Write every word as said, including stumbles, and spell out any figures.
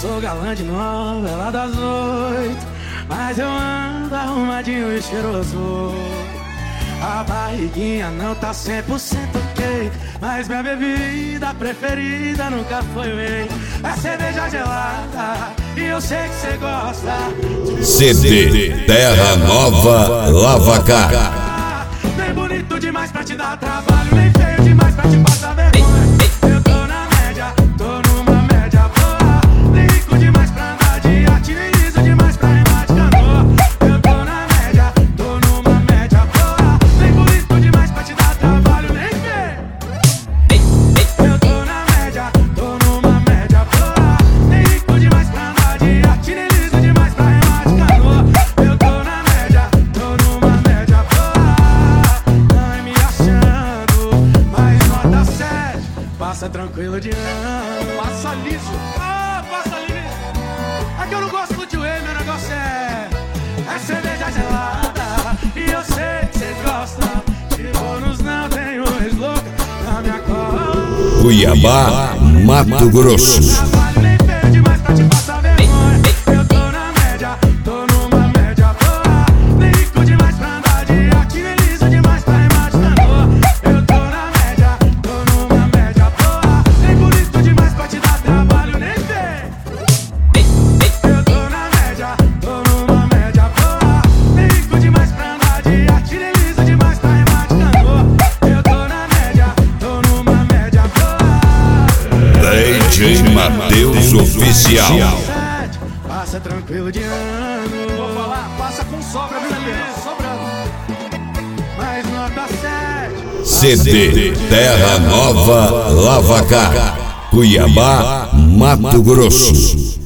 sou galã de novela das oito, mas eu ando arrumadinho e cheiroso. A barriguinha não tá cem por cento ok, mas minha bebida preferida nunca foi whey. É cerveja gelada e eu sei que cê gosta. C D Terra Nova Lavacar. Nem bonito demais pra te dar trabalho, nem feio demais pra te passar vergonha. Eu tô na média, tô numa média boa. Nem rico demais pra andar de arte, nem liso demais pra remar de canoa. Eu tô na média, tô numa média boa. Nem bonito demais pra te dar trabalho, nem feio. Eu tô na média, tô numa média boa. Nem rico demais pra andar de arte, nem liso demais pra remar de canoa. Eu tô na média, tô numa média boa. Não é me achando, mas nota sete. Passa tranquilo de ano. Passa liso. Ah, passa liso. É que eu não gosto de whey, meu negócio é É cerveja gelada e eu sei que cês gostam. De bônus não tenho ex-louca na minha cola. Cuiabá, Mato Grosso. Trabalho nem feio demais pra te passar vergonha. Eu tô na média, tô numa média boa. Nem rico demais pra andar de arte, nem liso demais pra remar de canoa. Eu tô na média, tô numa média boa. Nem bonito demais pra te dar trabalho, nem feio. Eu tô na média, tô numa média boa. Nem rico demais pra andar de arte, nem liso demais pra remar de canoa. Eu tô na média, tô numa média boa. D J Matheus Oficial. Passa tranquilo de ano. Vou falar, passa com sobra, viu, Leandro? Sobrando. Mas nota sete. C D Terra Nova Lavacar. Cuiabá, Mato Grosso.